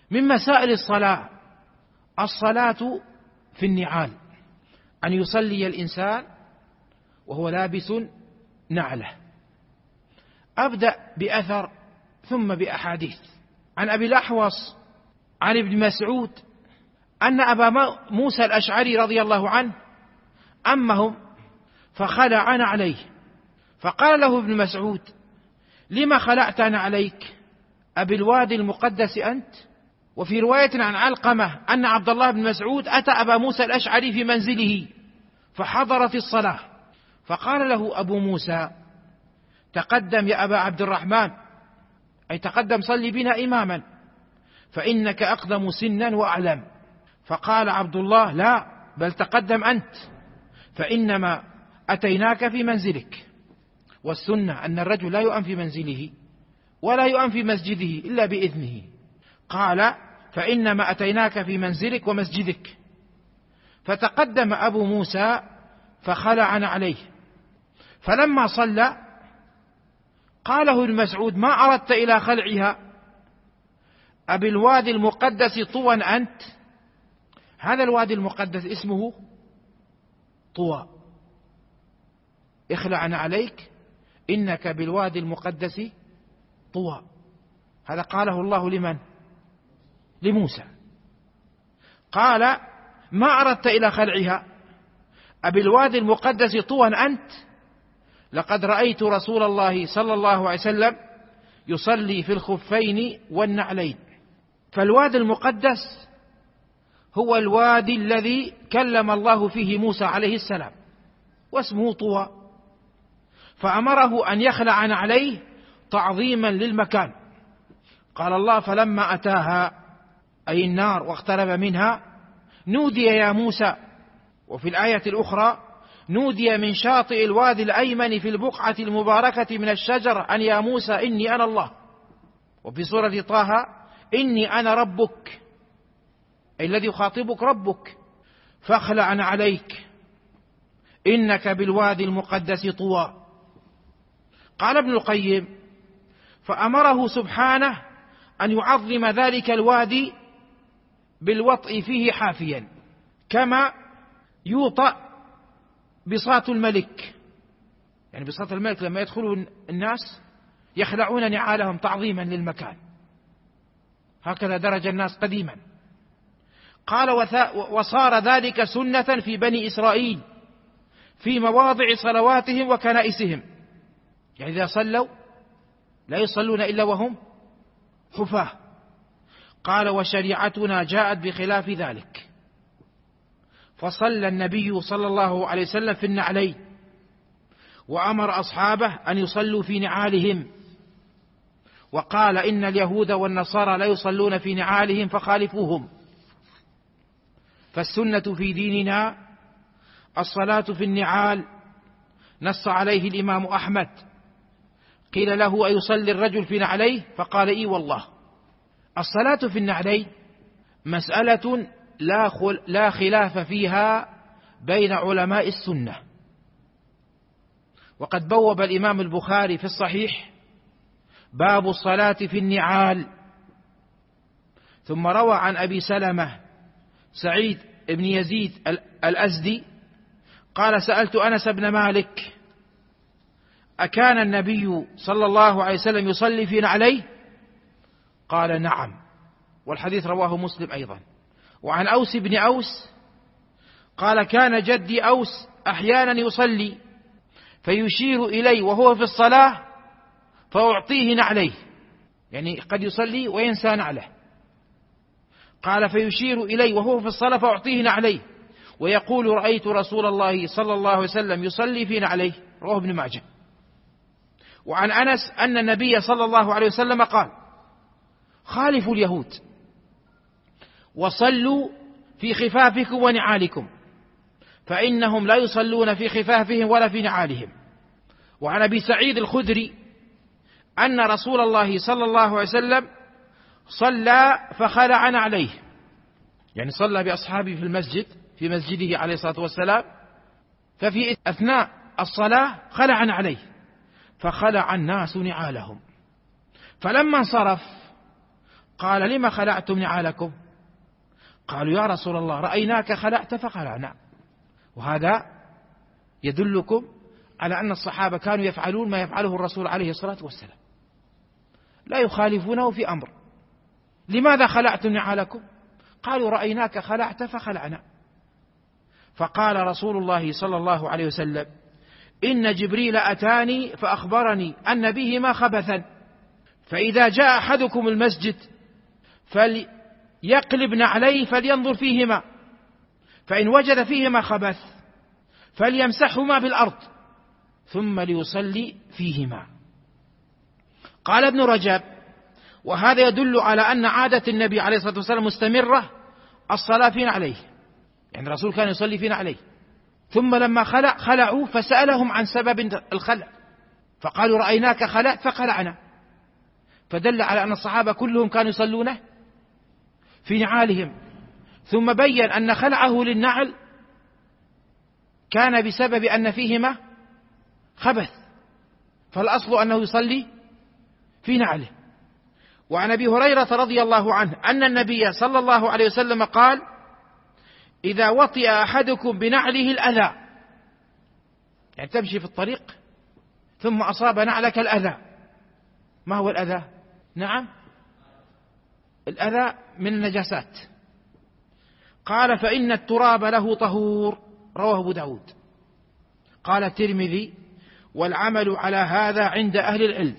من مسائل الصلاة في النعال، أن يصلي الإنسان وهو لابس نعله. أبدأ بأثر ثم بأحاديث. عن أبي الأحوص عن ابن مسعود أن أبا موسى الأشعري رضي الله عنه أمهم فخلعن عليه، فقال له ابن مسعود: لما خلعتنا عليك؟ أبي الوادي المقدس أنت؟ وفي رواية عن علقمة أن عبد الله بن مسعود أتى أبا موسى الأشعري في منزله فحضرت الصلاة، فقال له أبو موسى: تقدم يا أبا عبد الرحمن، أي تقدم صلي بنا إماما، فإنك أقدم سنا وأعلم. فقال عبد الله: لا، بل تقدم أنت، فإنما أتيناك في منزلك، والسنة أن الرجل لا يؤم في منزله ولا يؤم في مسجده إلا بإذنه. قال: فإنما أتيناك في منزلك ومسجدك. فتقدم أبو موسى فخلعن عليه، فلما صلى قاله ابن مسعود: ما أردت إلى خلعها؟ أبي الوادي المقدس طوى أنت؟ هذا الوادي المقدس اسمه طوى، اخلعن عليك إنك بالوادي المقدس طوى. هذا قاله الله لمن؟ لموسى. قال: ما أردت إلى خلعها؟ أبي الوادي المقدس طوى أنت؟ لقد رأيت رسول الله صلى الله عليه وسلم يصلي في الخفين والنعلين. فالوادي المقدس هو الوادي الذي كلم الله فيه موسى عليه السلام، واسمه طوى، فأمره أن يخلع عليه تعظيما للمكان. قال الله: فلما أتاها، أي النار، واقترب منها نودي يا موسى. وفي الآية الأخرى: نودي من شاطئ الوادي الأيمن في البقعة المباركة من الشجر أن يا موسى إني أنا الله. وفي سورة طه: إني أنا ربك، أي الذي يخاطبك ربك، فاخلعن عليك إنك بالوادي المقدس طوى. قال ابن القيم: فأمره سبحانه أن يعظم ذلك الوادي بالوطء فيه حافيا، كما يوطأ بساط الملك. يعني بساط الملك لما يدخلون الناس يخلعون نعالهم تعظيما للمكان، هكذا درج الناس قديما. قال: وصار ذلك سنة في بني إسرائيل في مواضع صلواتهم وكنائسهم، يعني إذا صلوا لا يصلون إلا وهم حفاة. قال: وشريعتنا جاءت بخلاف ذلك، فصلى النبي صلى الله عليه وسلم في النعلين، وأمر أصحابه أن يصلوا في نعالهم، وقال: إن اليهود والنصارى لا يصلون في نعالهم فخالفوهم. فالسنة في ديننا الصلاة في النعال، نص عليه الإمام أحمد. قيل له: أيصلي الرجل في نعليه؟ فقال: إي والله. الصلاة في النعلين مسألة لا خلاف فيها بين علماء السنة. وقد بوب الإمام البخاري في الصحيح باب الصلاة في النعال. ثم روى عن أبي سلمة سعيد بن يزيد الأزدي قال: سألت أنس بن مالك: أكان النبي صلى الله عليه وسلم يصلي في نعليه؟ قال: نعم. والحديث رواه مسلم أيضا. وعن أوس بن أوس قال: كان جدي أوس أحيانا يصلي فيشير إلي وهو في الصلاة فأعطيه نعليه، يعني قد يصلي وينسى نعله. قال: فيشير إلي وهو في الصلاة فأعطيه نعليه، ويقول: رأيت رسول الله صلى الله عليه وسلم يصلي في نعليه. رواه ابن ماجه. وعن أنس أن النبي صلى الله عليه وسلم قال: خالفوا اليهود وصلوا في خفافكم ونعالكم، فإنهم لا يصلون في خفافهم ولا في نعالهم. وعن أبي سعيد الخدري أن رسول الله صلى الله عليه وسلم صلى فخلع نعليه، يعني صلى بأصحابه في المسجد في مسجده عليه الصلاة والسلام، ففي أثناء الصلاة خلع نعليه، فخلع الناس نعالهم. فلما انصرف قال لما خلعتم نعالكم؟ قالوا يا رسول الله رأيناك خلعت فخلعنا. وهذا يدلكم على أن الصحابة كانوا يفعلون ما يفعله الرسول عليه الصلاة والسلام، لا يخالفونه في أمر. لماذا خلعتم نعالكم؟ قالوا رأيناك خلعت فخلعنا. فقال رسول الله صلى الله عليه وسلم إن جبريل أتاني فأخبرني أن بهما خبثا، فإذا جاء أحدكم المسجد فليقلب نعليه فلينظر فيهما، فإن وجد فيهما خبث فليمسحهما بالأرض ثم ليصلي فيهما. قال ابن رجب وهذا يدل على أن عادة النبي عليه الصلاة والسلام مستمرة الصلاة في نعليه، يعني الرسول كان يصلي في نعليه، ثم لما خلعوا فسألهم عن سبب الخلع فقالوا رأيناك خلعت فخلعنا، فدل على أن الصحابة كلهم كانوا يصلون في نعالهم. ثم بين أن خلعه للنعل كان بسبب أن فيهما خبث، فالأصل أنه يصلي في نعله. وعن أبي هريرة رضي الله عنه أن النبي صلى الله عليه وسلم قال إذا وطئ أحدكم بنعله الأذى، يعني تمشي في الطريق ثم أصاب نعلك الأذى. ما هو الأذى؟ نعم الأذى من النجاسات. قال فإن التراب له طهور، رواه أبو داود. قال الترمذي والعمل على هذا عند أهل العلم.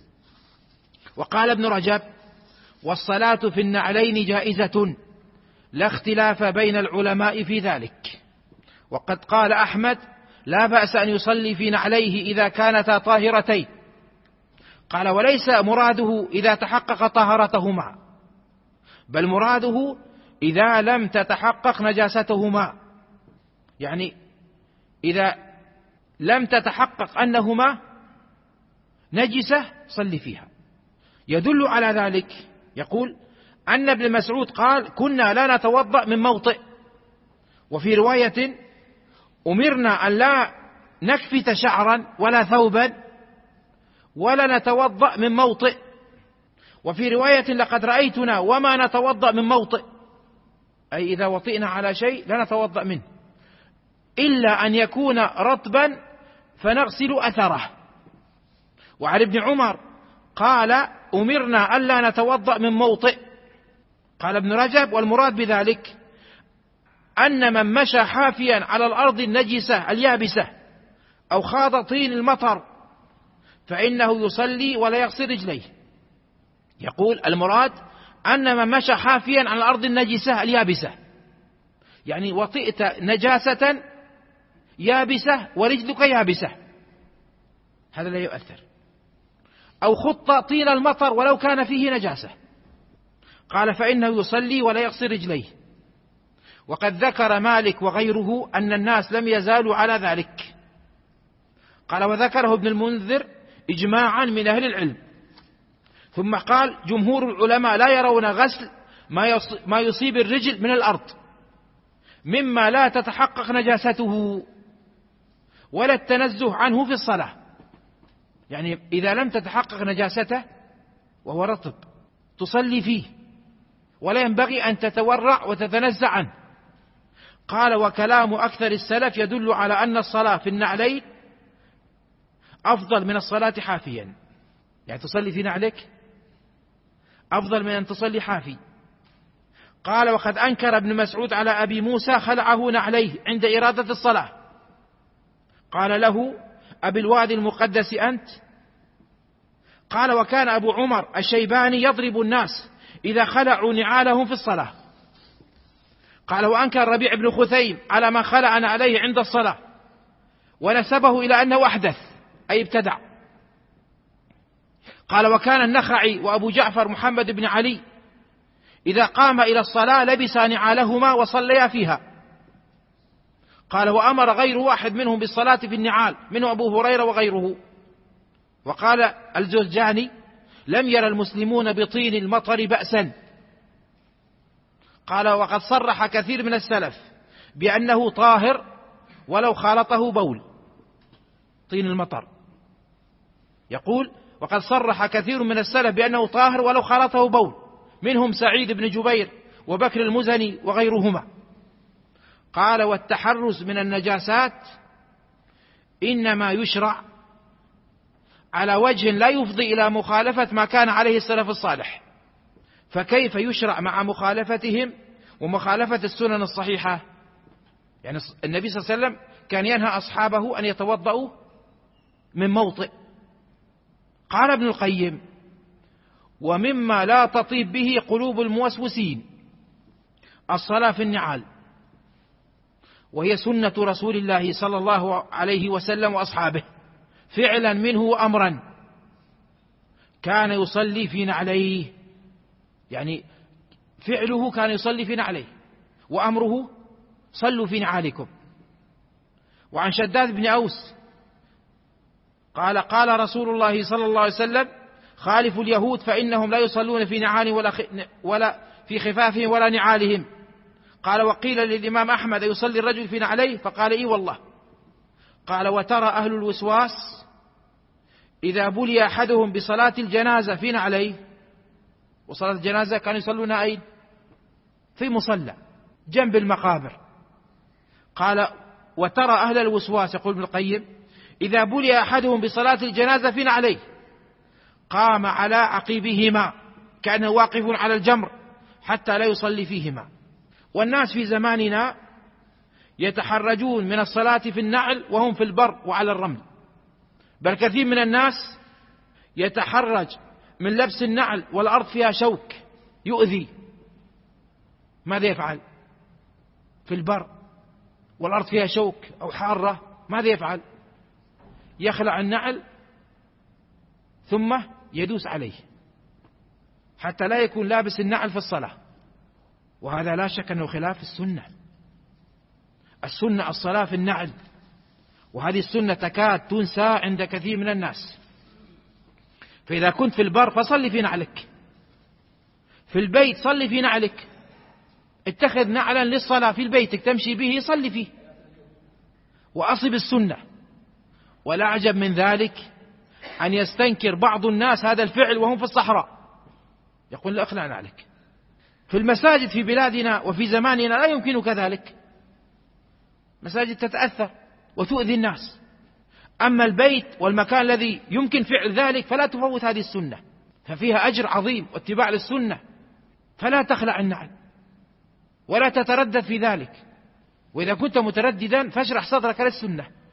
وقال ابن رجب والصلاة في النعلين جائزة لا اختلاف بين العلماء في ذلك. وقد قال أحمد لا بأس أن يصلي في نعليه إذا كانتا طاهرتين. قال وليس مراده إذا تحقق طهارتهما، بل مراده إذا لم تتحقق نجاستهما، يعني إذا لم تتحقق أنهما نجسة صلي فيها. يدل على ذلك يقول أن ابن مسعود قال كنا لا نتوضأ من موطئ، وفي رواية أمرنا أن لا نكفت شعرا ولا ثوبا ولا نتوضأ من موطئ، وفي رواية لقد رأيتنا وما نتوضأ من موطئ، أي إذا وطئنا على شيء لا نتوضأ منه إلا أن يكون رطبا فنغسل أثره. وعن ابن عمر قال أمرنا ألا نتوضأ من موطئ. قال ابن رجب والمراد بذلك أن من مشى حافيا على الأرض النجسة اليابسة أو خاض طين المطر فإنه يصلي ولا يغسل رجليه. يقول المراد أن من مشى حافيا على الأرض النجسة اليابسة، يعني وطئت نجاسة يابسة ورجلك يابسة، هذا لا يؤثر. أو خط طين المطر ولو كان فيه نجاسة، قال فإنه يصلي ولا يغسل رجليه. وقد ذكر مالك وغيره أن الناس لم يزالوا على ذلك. قال وذكره ابن المنذر إجماعا من أهل العلم. ثم قال جمهور العلماء لا يرون غسل ما يصيب الرجل من الأرض مما لا تتحقق نجاسته ولا التنزه عنه في الصلاة، يعني إذا لم تتحقق نجاسته وهو رطب تصلي فيه ولا ينبغي أن تتورع وتتنزع عنه. قال وكلام أكثر السلف يدل على أن الصلاة في النعلين أفضل من الصلاة حافيا، يعني تصلي في نعلك أفضل من أن تصلي حافي. قال وقد أنكر ابن مسعود على أبي موسى خلعه نعليه عند إرادة الصلاة، قال له أبي الوادي المقدس أنت؟ قال وكان أبو عمر الشيباني يضرب الناس إذا خلعوا نعالهم في الصلاة. قال وأنكر ربيع بن خثيم على ما خلع نعليه عند الصلاة ونسبه إلى أنه أحدث أي ابتدع. قال وكان النخعي وأبو جعفر محمد بن علي إذا قام إلى الصلاة لبسا نعالهما وصليا فيها. قال وأمر غير واحد منهم بالصلاة في النعال منه أبو هريرة وغيره. وقال الجرجاني لم ير المسلمون بطين المطر بأسا. قال وقد صرح كثير من السلف بأنه طاهر ولو خالطه بول، طين المطر. يقول وقد صرح كثير من السلف بأنه طاهر ولو خالطه بول، منهم سعيد بن جبير وبكر المزني وغيرهما. قال: والتحرز من النجاسات إنما يشرع على وجه لا يفضي إلى مخالفة ما كان عليه السلف الصالح، فكيف يشرع مع مخالفتهم ومخالفة السنن الصحيحة؟ يعني النبي صلى الله عليه وسلم كان ينهى أصحابه أن يتوضأوا من موطئ. قال ابن القيم: ومما لا تطيب به قلوب الموسوسين الصلاة في النعال، وهي سنة رسول الله صلى الله عليه وسلم وأصحابه فعلا منه وأمرا، كان يصلي في نعليه، يعني فعله كان يصلي في نعليه، وأمره صلوا في نعالكم. وعن شداد بن أوس قال: قال رسول الله صلى الله عليه وسلم: خالفوا اليهود فإنهم لا يصلون في نعال ولا في خفافهم ولا نعالهم. قال: وقيل للإمام أحمد: يصلي الرجل في نعليه؟ فقال: إي والله. قال: وترى أهل الوسواس إذا بلي أحدهم بصلاة الجنازة في نعليه، وصلاة الجنازة كانوا يصلون أين؟ في مصلى جنب المقابر. قال: وترى أهل الوسواس، يقول ابن القيم، إذا بلي أحدهم بصلاة الجنازة في نعليه قام على عقبهما كأنه واقف على الجمر حتى لا يصلي فيهما. والناس في زماننا يتحرجون من الصلاة في النعل وهم في البر وعلى الرمل، بل كثير من الناس يتحرج من لبس النعل والأرض فيها شوك يؤذي. ماذا يفعل؟ في البر والأرض فيها شوك أو حارة، ماذا يفعل؟ يخلع النعل ثم يدوس عليه حتى لا يكون لابس النعل في الصلاة، وهذا لا شك أنه خلاف السنة. السنة الصلاة في النعل، وهذه السنة تكاد تنسى عند كثير من الناس. فإذا كنت في البر فصلي في نعلك، في البيت صلي في نعلك، اتخذ نعلا للصلاة في بيتك تمشي به صلي فيه، وأصب السنة. ولا أعجب من ذلك أن يستنكر بعض الناس هذا الفعل وهم في الصحراء، يقول: لا أخلع نعلك. في المساجد في بلادنا وفي زماننا لا يمكن كذلك، مساجد تتأثر وتؤذي الناس. أما البيت والمكان الذي يمكن فعل ذلك فلا تفوت هذه السنة، ففيها أجر عظيم واتباع للسنة، فلا تخلع النعل ولا تتردد في ذلك. وإذا كنت مترددا فاشرح صدرك للسنة